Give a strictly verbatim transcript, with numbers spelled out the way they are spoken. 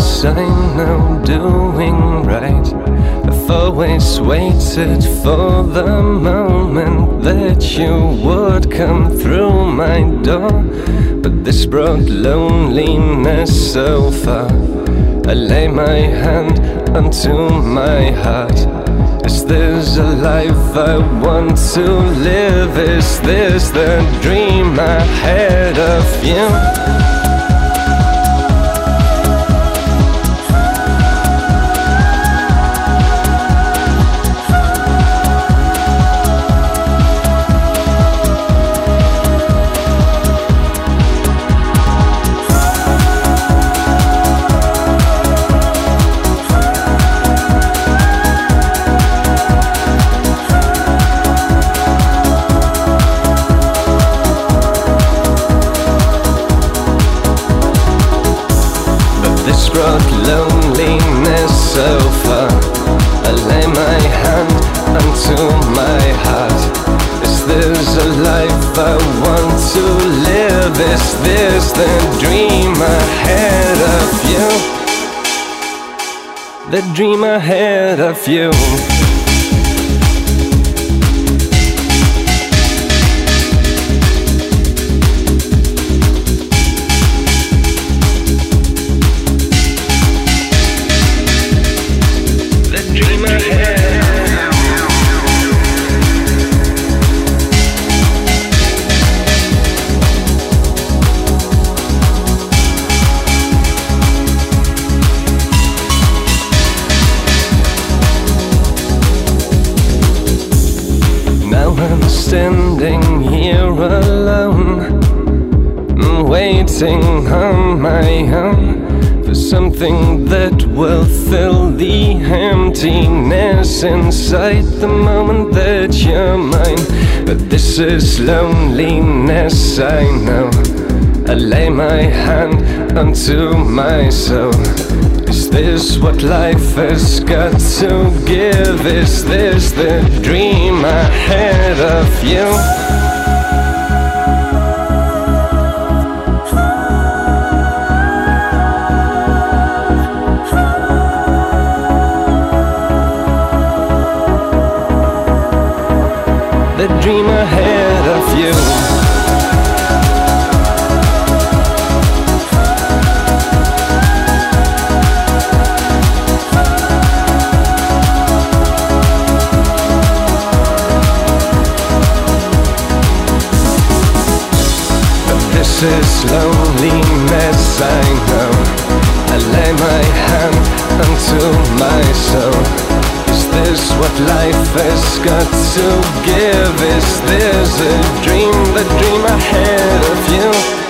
was I now doing right? I've always waited for the moment that you would come through my door, but this brought loneliness so far. I lay my hand onto my heart. Is this a life I want to live? Is this the dream I had of you? This brought loneliness so far. I lay my hand onto my heart. Is this a life I want to live? Is this the dream I had of you? The dream I had of you. I'm standing here alone, waiting on my own for something that will fill the emptiness inside the moment that you're mine. But this is loneliness, I know. I lay my hand onto my soul. Is this what life has got to give? Is this the dream I had of you? The dream I had of you. This is loneliness, I know. I lay my hand onto my soul. Is this what life has got to give? Is this a dream, the dream I had of you?